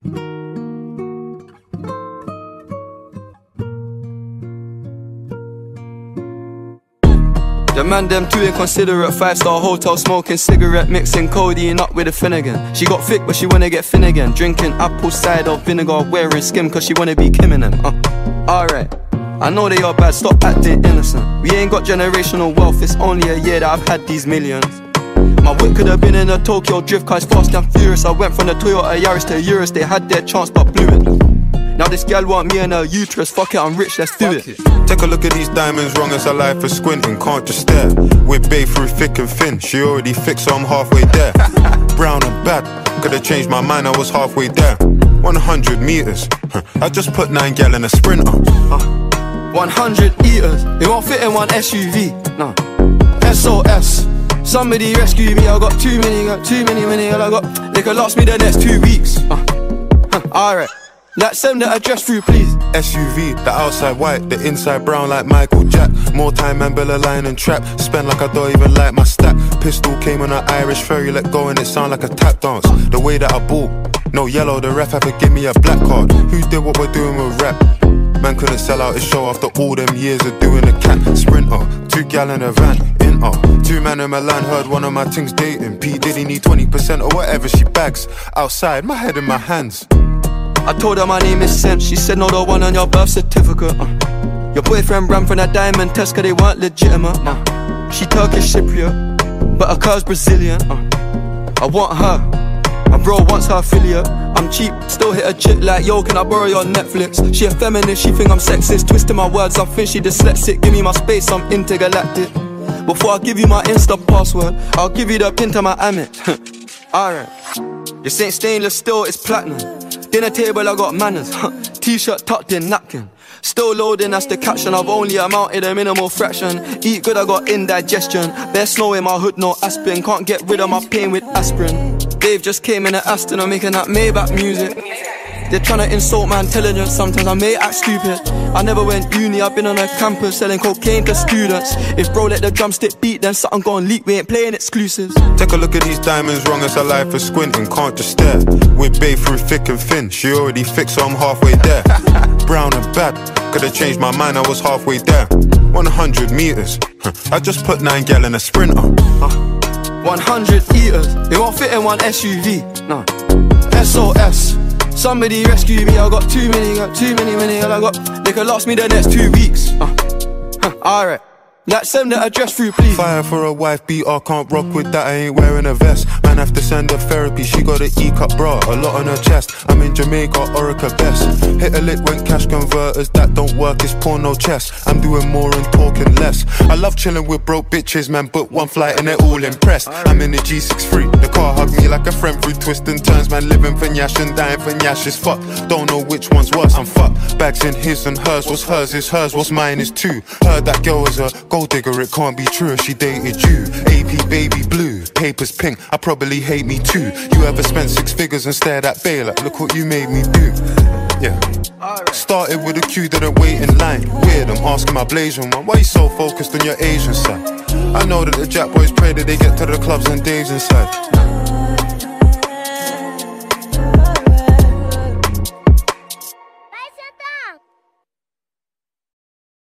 The man them too inconsiderate, 5-star hotel smoking cigarette, mixing codeine up with a Finnegan. She got thick but she wanna get thin again, drinking apple cider vinegar, wearing skim cause she wanna be Kim and them. Alright, I know they are bad, stop acting innocent. We ain't got generational wealth, it's only a year that I've had these millions. My whip could have been in a Tokyo drift car, it's fast and furious. I went from the Toyota Yaris to Urus, they had their chance but blew it. Now this gal want me and her uterus, fuck it, I'm rich, let's do it. Take a look at these diamonds, wrong as a life for squinting, can't just stare. With babe through thick and thin, she already fixed so I'm halfway there. Brown and bad, could've changed my mind, I was halfway there. 100 meters, I just put 9 gal in a Sprinter. 100 eaters, it won't fit in one SUV, no. SOS, somebody rescue me, I got too many, I got, they could last me the next 2 weeks. Alright. Like send the address through please. SUV, the outside white, the inside brown like Michael Jack. More time and Bella line and trap. Spend like I don't even like my stack. Pistol came on an Irish ferry, let go and it sound like a tap dance. The way that I ball, no yellow, the ref had to give me a black card. Who did what we're doing with rap? Man couldn't sell out his show after all them years of doing a cat. Sprinter, 2 gal in a van, Inter. 2 man in Milan, heard one of my things dating. P Diddy need 20% or whatever she bags. Outside, my head in my hands. I told her my name is Sam, she said no, the one on your birth certificate. Your boyfriend ran from that diamond test cause they weren't legitimate. She Turkish Cypriot, but her car's Brazilian. I want her, my bro wants her affiliate. I'm cheap, still hit a chick like, yo, can I borrow your Netflix? She a feminist, she think I'm sexist, twisting my words, I think she dyslexic. Give me my space, I'm intergalactic. Before I give you my Insta password, I'll give you the pin to my Amex. Alright, this ain't stainless steel, it's platinum. Dinner table, I got manners. T-shirt tucked in, napkin. Still loading, that's the caption. I've only amounted a minimal fraction. Eat good, I got indigestion. Bare snow in my hood, no aspirin. Can't get rid of my pain with aspirin. Dave just came in at Aston, I'm making that Maybach music. They're tryna insult my intelligence, sometimes I may act stupid. I never went uni, I've been on a campus selling cocaine to students. If bro let the drumstick beat, then something gon' leak, we ain't playing exclusives. Take a look at these diamonds, wrong as a life for squinting, can't just stare. With babe through thick and thin, she already fixed so I'm halfway there. Brown and bad, could've changed my mind, I was halfway there. 100 meters, I just put 9 gal in a Sprinter. 100 eaters, it won't fit in one SUV, no. SOS, somebody rescue me, I got too many, I got, they could last me the next 2 weeks. Alright, like send the address through please. Fire for a wife beater, can't rock with that, I ain't wearing a vest. Man have to send her therapy, she got an E-cup bra, a lot on her chest. I'm in Jamaica, Orica best. Hit a lick when cash converters, that don't work, it's porno chess. I'm doing more and talking less. I love chilling with broke bitches, man, book one flight and they're all impressed. I'm in the G63, the car hugged me like a friend through twists and turns. Man living for Nyash and dying for Nyash is fuck. Don't know which one's worse, I'm fucked. Bags in his and hers, what's hers is hers, what's mine is too. Heard that girl was a gold digger, it can't be true if she dated you. AP baby blue, papers pink, I probably hate me too. You ever spent 6 figures and stared at Bae like, look what you made me do. Yeah. Started with a queue, didn't wait in line. Weird, I'm asking my Blasian one, why you so focused on your Asian side? I know that the Jack boys pray that they get to the clubs and Dave's inside.